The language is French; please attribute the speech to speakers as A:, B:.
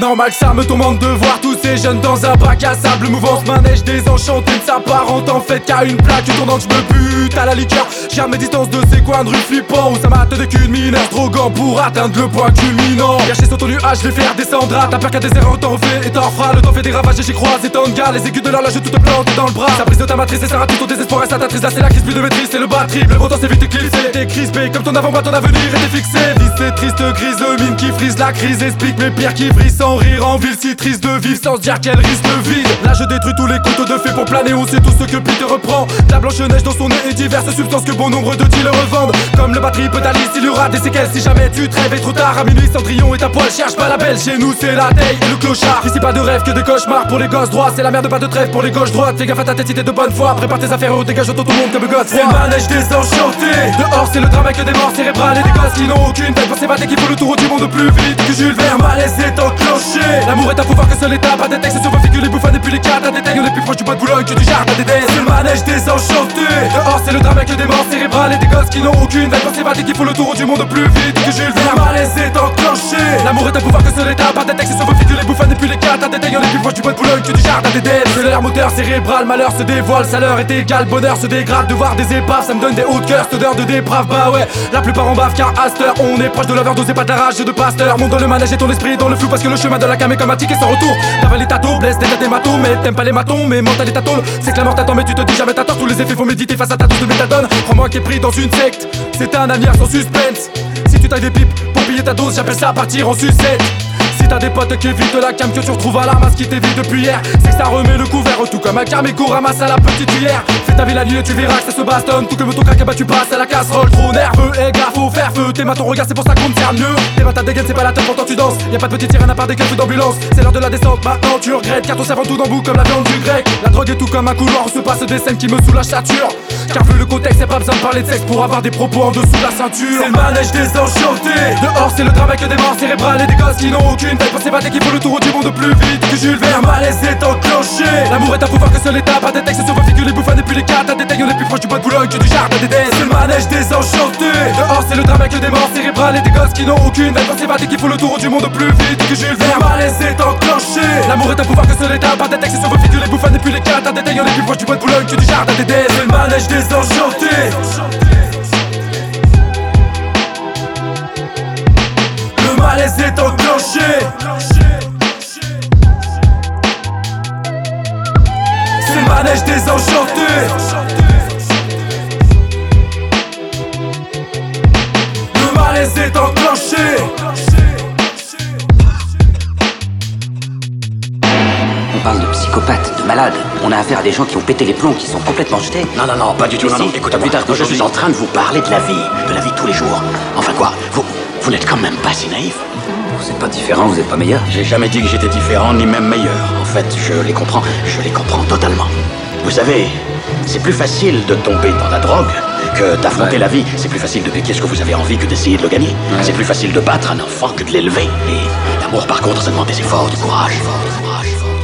A: Normal que ça me tourmente de voir tous ces jeunes dans un bac à sable. Mouvance manège désenchantée ne s'apparente en fait qu'à une plaque tournante. Je me bute à la liqueur, j'ai mes distances de ces coins de rue flippants où ça mate des culs de mineurs droguants pour atteindre le point culminant. Caché sur ton nuage, je vais faire descendre à. T'as peur qu'à des erreurs t'en refais et t'en feras. Le temps fait des ravages et j'y croise et tant de gars. Les aigus de l'horloge tout te plantent dans le bras. Ça brise de ta matrice et ça rate tout ton désespoir et ça t'attriste. Là c'est la crise plus de maîtrise, c'est le bas triple. Le bon temps c'est vite éclipsé. T'es crispé comme ton avant-bras, ton avenir était fixé. Vice c'est triste, grise, mine qui frise. La crise explique mes pires qui vrillent sans rire en ville. Si triste de vivre sans se dire qu'elle risque le vide. Là je détruis tous les couteaux de fée pour planer. On sait tout ce que Peter reprend. La blanche neige dans son nez et diverses substances que bon nombre de dealers revendent. Comme le batterie pédaliste, il y aura des séquelles si jamais tu te rêves. Et trop tard à minuit, Cendrillon et ta poêle cherche pas la belle. Chez nous c'est la taille et le clochard. Ici pas de rêve que des cauchemars pour les gosses droits. C'est la merde, pas de trêve pour les gauches droites. Fais gaffe à ta tête si t'es de bonne foi. Prépare tes affaires ou dégage autour tout le monde comme gosse. C'est le manège désenchanté. Dehors c'est le drame avec des morts cérébrales et des gosses qui n'ont aucune tête pour s'évader, qui font le tour du monde plus vite que Jules Verne. Malaise est enclenché. L'amour est un pouvoir que seul l'État. Pas des textes sur vos figures, les bouffons et puis les cartes à détail. On est plus proche du bois de Boulogne que du jardin d'Éden. C'est le manège désenchanté. Dehors c'est le drame avec des morts cérébrales et des gosses qui n'ont aucune tête pour s'évader, qui font le tour du monde plus vite que Jules Verne. Malaise est enclenché. L'amour est un pouvoir que seul l'État. Pas des textes sur vos figures, les bouffons et puis les cartes à détail. On est plus proche du bois de Boulogne que du jardin d'Éden. C'est l'air moteur cérébral, malheur se dévoile, ça leur est égal, bonheur se dégrade. De voir des épaves, ça me donne des hauts de cœur, cette odeur de déprave, bah ouais. La plupart en bave car à cette heure, on est proche de l'overdose et pas de la rage de pasteur. Monte dans le manège et ton esprit dans le flou parce que le chemin de la cam est comme un ticket sans retour. T'avales ta taux, blesse des matos, mais t'aimes pas les matons, mais mental et ta tôle. C'est que la mort t'attend, mais tu te dis jamais t'attends. Tous les effets faut méditer face à ta dose de méthadone. Crois-moi qui est pris dans une secte, c'est un avenir sans suspense. Si tu tailles des pipes pour payer ta dose, j'appelle ça partir en sucette. Si t'as des potes qui évitent la cam, que tu retrouves à la masse qui t'évite depuis hier, c'est que ça remet le couvert, tout comme un carméco ramasse à la petite cuillère. Fais ta vie la nuit et tu verras que ça se bastonne, tout comme ton crack, bah tu passes à la casserole. Trop nerveux et gars, faut faire feu, tes mains ton regard, c'est pour ça qu'on te sert mieux. Tes mains ta dégaine, c'est pas la teuf, pourtant tu danses. Y'a pas de petite sirène à part des keufs d'ambulance. C'est l'heure de la descente, maintenant tu regrettes, car ton cerveau tout dans bout comme la viande du grec. La drogue est tout comme un couloir où se passent des scènes qui me soulagent sature. Car vu le contexte, y'a pas besoin de parler de sexe pour avoir des propos en dessous de la ceinture. C'est le manège désenchanté. Dehors c'est le drame avec des morts cérébrales et des gosses qui n'ont aucune tête pour s'évader, qui font le tour du monde plus vite que Jules Verne. Malaise est enclenché. L'amour est un pouvoir que seul l'État. Pas des textes sur vos figures, les bouffons et puis les cartes à détail. On est plus proche du bois de Boulogne que du jardin d'Éden. C'est le manège désenchanté. Dehors c'est le drame avec des morts cérébrales et des gosses qui n'ont aucune tête pour s'évader, qui font le tour du monde plus vite que Jules Verne. Malaise est enclenché. L'amour est un pouvoir que seul l'État. Pas des textes sur vos figures, les bouffons et puis les cartes à détail. On est plus proche du bois de Boulogne que du jardin d'Éden. C'est le manège désenchanté. Le malaise est enclenché. C'est le manège désenchanté. Le malaise est enclenché.
B: On parle de psychopathes, de malades. On a affaire à des gens qui ont pété les plombs, qui sont complètement jetés.
C: Non, pas du tout. Non, écoute-moi. Je suis en train de vous parler de la vie de tous les jours. Enfin quoi, vous n'êtes quand même pas si naïf.
B: Vous êtes pas différent, vous êtes pas meilleur.
C: J'ai jamais dit que j'étais différent, ni même meilleur. En fait, je les comprends totalement. Vous savez, c'est plus facile de tomber dans la drogue que d'affronter la vie. C'est plus facile de piquer ce que vous avez envie que d'essayer de le gagner. C'est plus facile de battre un enfant que de l'élever. Et l'amour, par contre, ça demande des efforts, du courage.